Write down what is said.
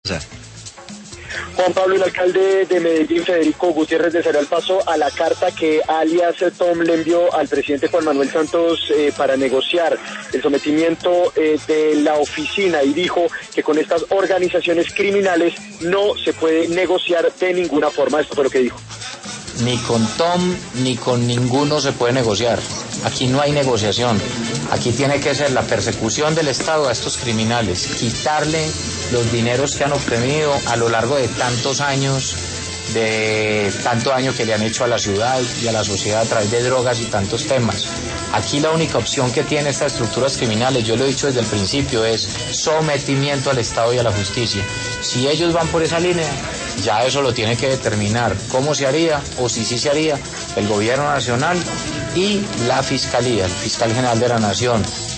Juan Pablo, el alcalde de Medellín, Federico Gutiérrez de Cereal, pasó a la carta que alias Tom le envió al presidente Juan Manuel Santos para negociar el sometimiento de la oficina, y dijo que con estas organizaciones criminales no se puede negociar de ninguna forma. Esto fue lo que dijo. Ni con Tom ni con ninguno se puede negociar. Aquí no hay negociación. Aquí tiene que ser la persecución del Estado a estos criminales, quitarle los dineros que han obtenido a lo largo de tantos años, de tanto daño que le han hecho a la ciudad y a la sociedad a través de drogas y tantos temas. Aquí la única opción que tienen estas estructuras criminales, yo lo he dicho desde el principio, es sometimiento al Estado y a la justicia. Si ellos van por esa línea, ya eso lo tiene que determinar cómo se haría, o si sí se haría, el gobierno nacional y la fiscalía, el fiscal general de la nación.